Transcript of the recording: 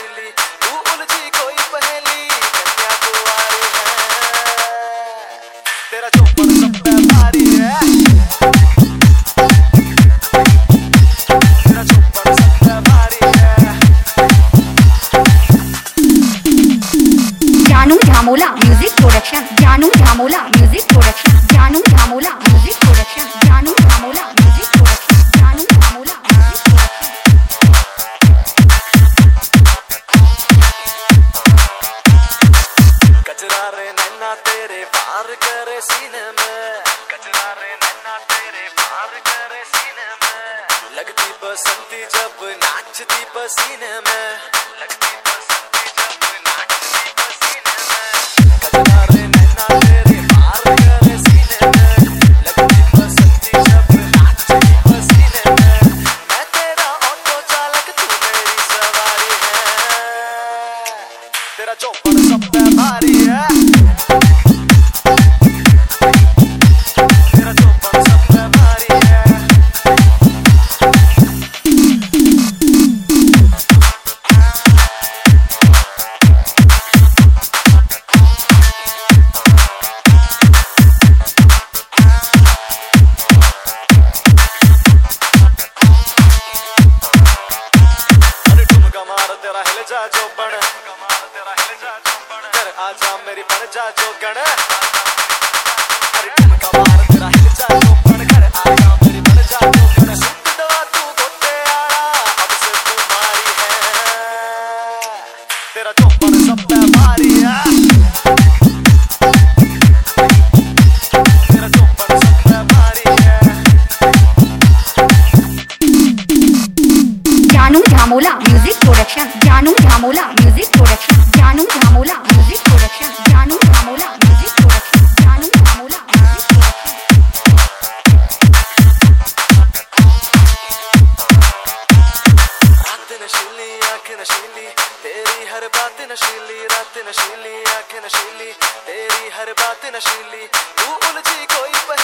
नशीली तू उलझी कोई पहेली कन्याकुमारी है तेरा चौपड़ सब पे भारी है तेरा चौपड़ सब पे भारी है जानू झामोला म्यूजिक प्रोडक्शन जानू झामोला म्यूजिक प्रोडक्शन जानू झामोला म्यूजिक प्रोडक्शन जानू झामोला म्यूजिक प्रोडक्शन जानू झामोला म्यूजिक प्रोडक्शन कचरा रे नैना तेरे पार करे सीने में कचरा रे नैना तेरे पार करे सीने में लगती बसंती जब नाचती पसीने में लगती बसंती जब नाचती पसीने में कचरा रे नैना तेरे पार करे सीने में लगती बसंती जब नाचती पसीने में मैं तेरा ऑटो चालक तू मेरी सवारी है तेरा चौपड़ सब पे भारी है तेरा चौपड़ सब पे भारी है अरे ठुमका मार तेरा हिल जा चौपड़ कर आजा मेरी बन जा जोगण अरे ठुमका मार तेरा हिल जा चौपड़ कर आजा मेरी बन जा जोगण सुख दवा तू गोटे आड़ा अब से तुम्हारी है तेरा चौपड़ सब पे भारी है तेरा चौपड़ सब पे भारी है जानू झामोला म्यूजिक प्रोडक्शन जानू झामोला म्यूजिक प्रोडक्शन जानू झामोला म्यूजिक प्रोडक्शन जानू झामोला म्यूजिक प्रोडक्शन जानू झामोला म्यूजिक प्रोडक्शन रात नशीली आँख नशीली तेरी हर बात नशीली रात नशीली आँख नशीली तेरी हर बात नशीली तू उलझी कोई